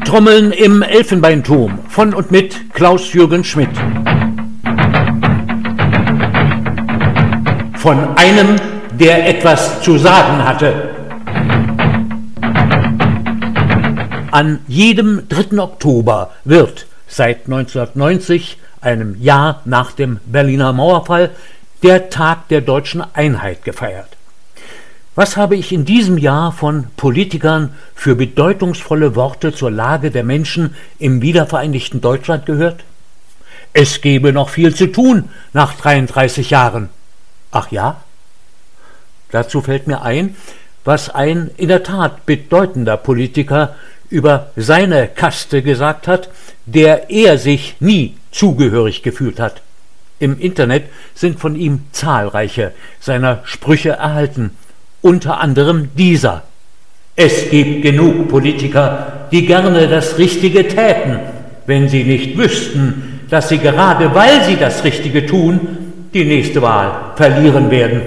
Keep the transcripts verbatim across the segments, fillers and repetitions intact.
Handtrommeln im Elfenbeinturm von und mit Klaus-Jürgen Schmidt. Von einem, der etwas zu sagen hatte. An jedem dritten Oktober wird seit neunzehnhundertneunzig, einem Jahr nach dem Berliner Mauerfall, der Tag der deutschen Einheit gefeiert. Was habe ich in diesem Jahr von Politikern für bedeutungsvolle Worte zur Lage der Menschen im wiedervereinigten Deutschland gehört? Es gebe noch viel zu tun nach dreiunddreißig Jahren. Ach ja? Dazu fällt mir ein, was ein in der Tat bedeutender Politiker über seine Kaste gesagt hat, der er sich nie zugehörig gefühlt hat. Im Internet sind von ihm zahlreiche seiner Sprüche erhalten. Unter anderem dieser: Es gibt genug Politiker, die gerne das Richtige täten, wenn sie nicht wüssten, dass sie gerade weil sie das Richtige tun, die nächste Wahl verlieren werden.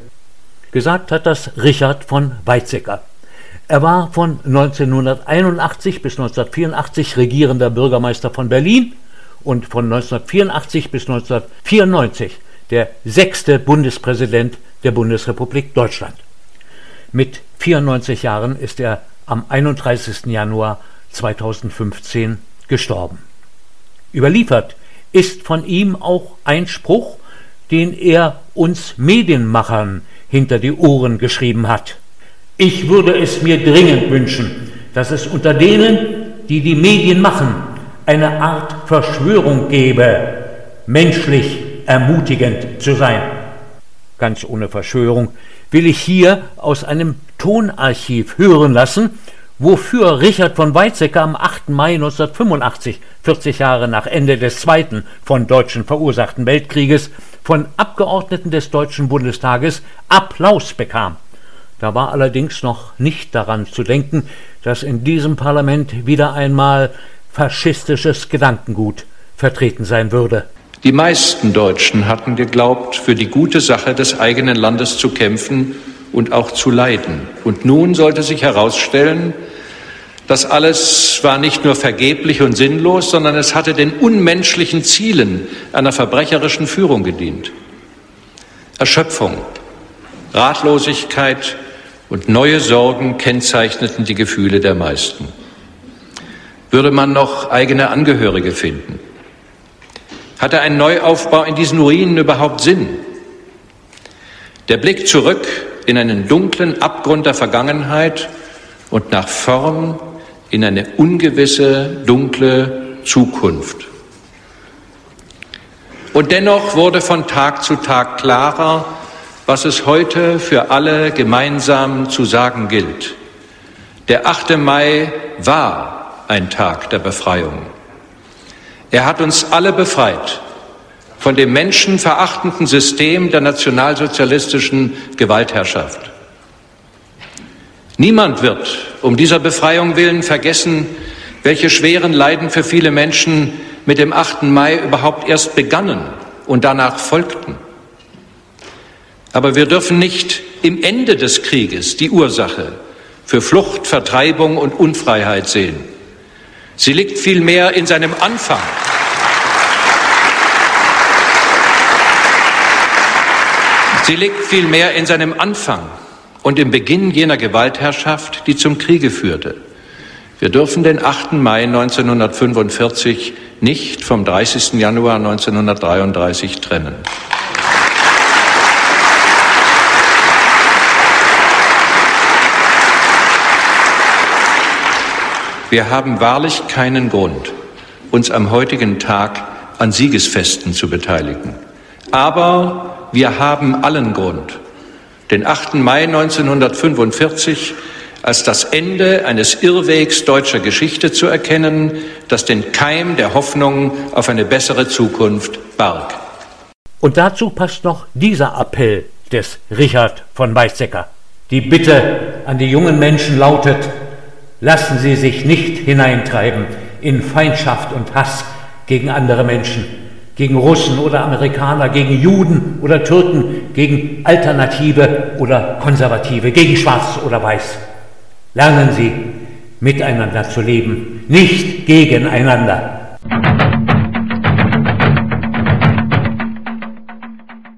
Gesagt hat das Richard von Weizsäcker. Er war von neunzehnhunderteinundachtzig bis neunzehnhundertvierundachtzig regierender Bürgermeister von Berlin und von neunzehnhundertvierundachtzig bis neunzehnhundertvierundneunzig der sechste Bundespräsident der Bundesrepublik Deutschland. Mit vierundneunzig Jahren ist er am einunddreißigsten Januar zweitausendfünfzehn gestorben. Überliefert ist von ihm auch ein Spruch, den er uns Medienmachern hinter die Ohren geschrieben hat. Ich würde es mir dringend wünschen, dass es unter denen, die die Medien machen, eine Art Verschwörung gäbe, menschlich ermutigend zu sein. Ganz ohne Verschwörung will ich hier aus einem Tonarchiv hören lassen, wofür Richard von Weizsäcker am achten Mai neunzehnhundertfünfundachtzig, vierzig Jahre nach Ende des zweiten von Deutschen verursachten Weltkrieges, von Abgeordneten des Deutschen Bundestages Applaus bekam. Da war allerdings noch nicht daran zu denken, dass in diesem Parlament wieder einmal faschistisches Gedankengut vertreten sein würde. Die meisten Deutschen hatten geglaubt, für die gute Sache des eigenen Landes zu kämpfen und auch zu leiden. Und nun sollte sich herausstellen, das alles war nicht nur vergeblich und sinnlos, sondern es hatte den unmenschlichen Zielen einer verbrecherischen Führung gedient. Erschöpfung, Ratlosigkeit und neue Sorgen kennzeichneten die Gefühle der meisten. Würde man noch eigene Angehörige finden? Hatte ein Neuaufbau in diesen Ruinen überhaupt Sinn? Der Blick zurück in einen dunklen Abgrund der Vergangenheit und nach vorn in eine ungewisse, dunkle Zukunft. Und dennoch wurde von Tag zu Tag klarer, was es heute für alle gemeinsam zu sagen gilt. Der achte Mai war ein Tag der Befreiung. Er hat uns alle befreit von dem menschenverachtenden System der nationalsozialistischen Gewaltherrschaft. Niemand wird um dieser Befreiung willen vergessen, welche schweren Leiden für viele Menschen mit dem achten Mai überhaupt erst begannen und danach folgten. Aber wir dürfen nicht im Ende des Krieges die Ursache für Flucht, Vertreibung und Unfreiheit sehen. Sie liegt vielmehr in seinem Anfang. Sie liegt vielmehr in seinem Anfang und im Beginn jener Gewaltherrschaft, die zum Kriege führte. Wir dürfen den achten Mai neunzehnhundertfünfundvierzig nicht vom dreißigsten Januar neunzehnhundertdreiunddreißig trennen. Wir haben wahrlich keinen Grund, uns am heutigen Tag an Siegesfesten zu beteiligen. Aber wir haben allen Grund, den achten Mai neunzehnhundertfünfundvierzig als das Ende eines Irrwegs deutscher Geschichte zu erkennen, das den Keim der Hoffnung auf eine bessere Zukunft barg. Und dazu passt noch dieser Appell des Richard von Weizsäcker. Die Bitte an die jungen Menschen lautet: Lassen Sie sich nicht hineintreiben in Feindschaft und Hass gegen andere Menschen, gegen Russen oder Amerikaner, gegen Juden oder Türken, gegen Alternative oder Konservative, gegen Schwarz oder Weiß. Lernen Sie, miteinander zu leben, nicht gegeneinander.